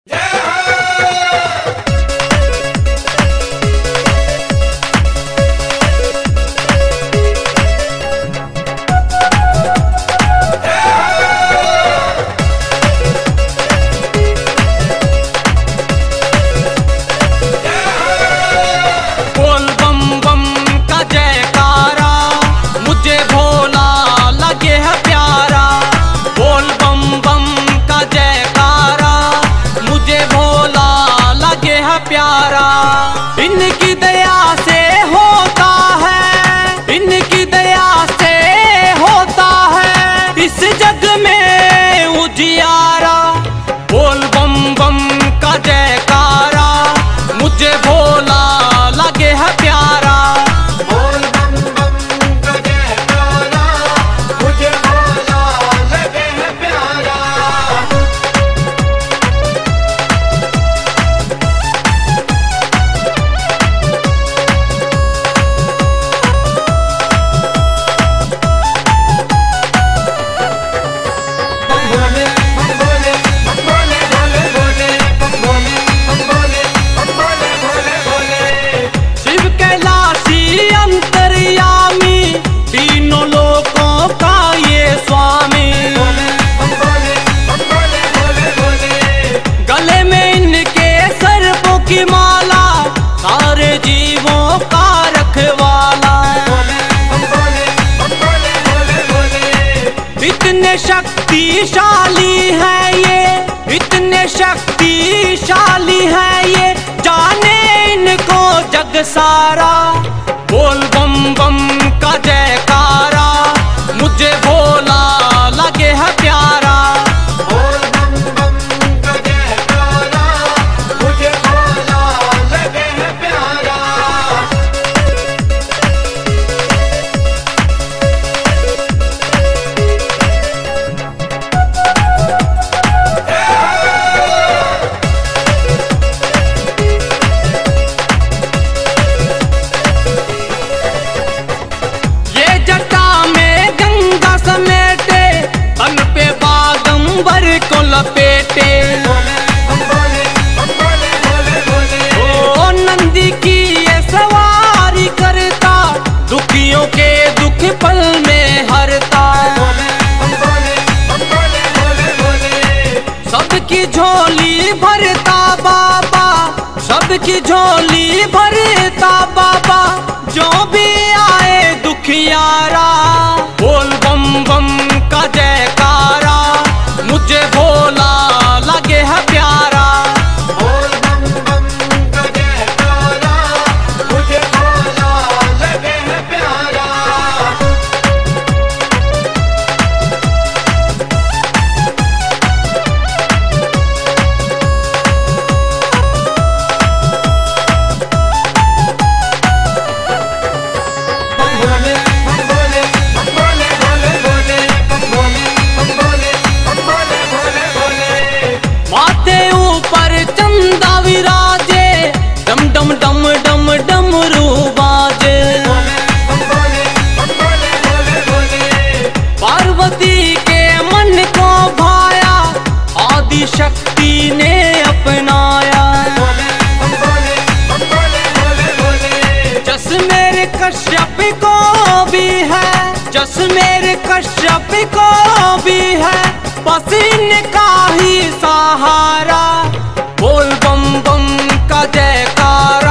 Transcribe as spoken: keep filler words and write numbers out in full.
इनकी दया से होता है, इनकी दया से होता है इस जग में उजियारा। बोल बम बम का जयकारा, मुझे भोला लगे है प्यारा। बोल बम बम का जयकारा, मुझे भोला लगे है प्यारा। की माला सारे जीवों का रखवाला। इतने शक्तिशाली है ये, इतने शक्तिशाली है ये, जाने इनको जग सारा। बोल बम बम का जयकारा, मुझे भोला लगे है प्यारा। को लपेटे ओ नंदी की ये सवारी करता, दुखियों के दुख पल में हरता। सबकी झोली भरता बाबा, सबकी झोली भरता बाबा, जो भी आए दुखियारा। बोल बम बम का जयकारा, मुझे भोला लगे है प्यारा। बोल बम बम का जयकारा, मुझे भोला लगे है प्यारा। चंदा विराजे, डम डम डम डम डमरू बाजे। पार्वती के मन को भाया, आदि शक्ति ने अपनाया। जस मेरे कश्यप को भी है, जस मेरे कश्यप को भी है, बस इनका ही सहारा। बोल बम बम का जयकारा,